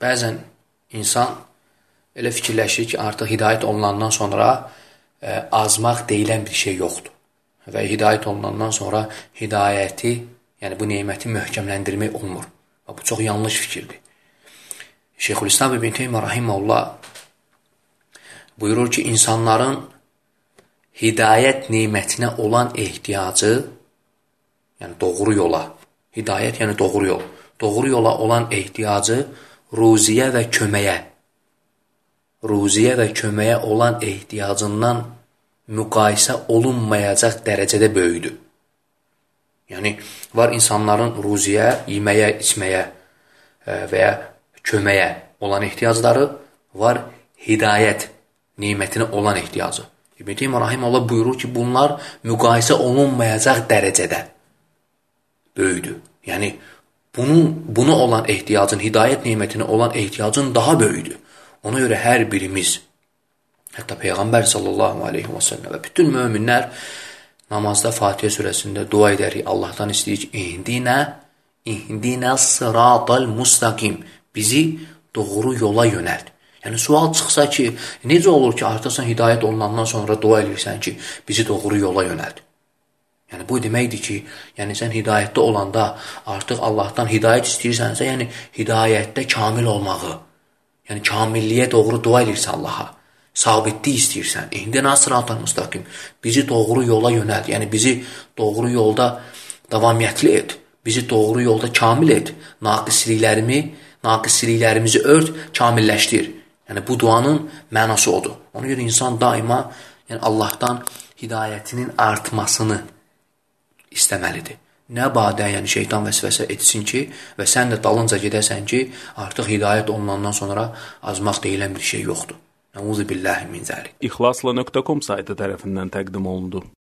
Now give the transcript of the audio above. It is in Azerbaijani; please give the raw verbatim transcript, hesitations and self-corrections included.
bəzən insan elə fikirləşir ki, artıq hidayət olunandan sonra ə, azmaq deyilən bir şey yoxdur. Və hidayət olunandan sonra hidayəti, yəni bu neməti möhkəmləndirmək olmur. Və bu çox yanlış fikirdir. Şeyxülislam İbn Teymiyyə rahimehullah buyurur ki, insanların hidayət nemətinə olan ehtiyacı, yəni doğru yola, hidayət yəni doğru yol, doğru yola olan ehtiyacı ruziyə və köməyə, ruziyə və köməyə olan ehtiyacından müqayisə olunmayacaq dərəcədə böyüdür. Yəni, var insanların ruziyə, yeməyə, içməyə və ya köməyə olan ehtiyacları, var hidayət nemətinə olan ehtiyacı. İbn Teymiyyə rahimehullah buyurur ki, bunlar müqayisə olunmayacaq dərəcədə böyüdür. Yəni, bunun, buna olan ehtiyacın, hidayət nemətinə olan ehtiyacın daha böyüdür. Ona görə hər birimiz, hətta Peyğəmbər sallallahu aleyhi və səlləm və bütün möminlər namazda Fatihə surəsində dua edərik, Allahdan istəyir ki, İhdinə, İhdinə sıratal mustaqim, bizi doğru yola yönəlt. Yəni, sual çıxsa ki, necə olur ki, artıq sən hidayət olunandan sonra dua edirsən ki, bizi doğru yola yönəlt. Yəni, bu deməkdir ki, yəni sən hidayətdə olanda artıq Allahdan hidayət istəyirsənsə, yəni hidayətdə kamil olmağı, yəni kamilliyə doğru dua edirsən Allaha, sabitlik istəyirsən, İhdinə sıratal mustaqim, bizi doğru yola yönəlt, yəni bizi doğru yolda davamiyyətli et, bizi doğru yolda kamil et, naqisliklərimi, naqisliklərimizi ört, kamilləşdir. Yəni, bu duanın mənası odur. Ona görə insan daima yəni, Allahdan hidayətinin artmasını istəməlidir. Nə badə, yəni şeytan vəsvəsə etsin ki, və sən də dalınca gedəsən ki, artıq hidayət olunandan sonra azmaq deyilən bir şey yoxdur. Nəuzu billahi min zəlik. İxlasla nöqtə com saytı tərəfindən təqdim olundu.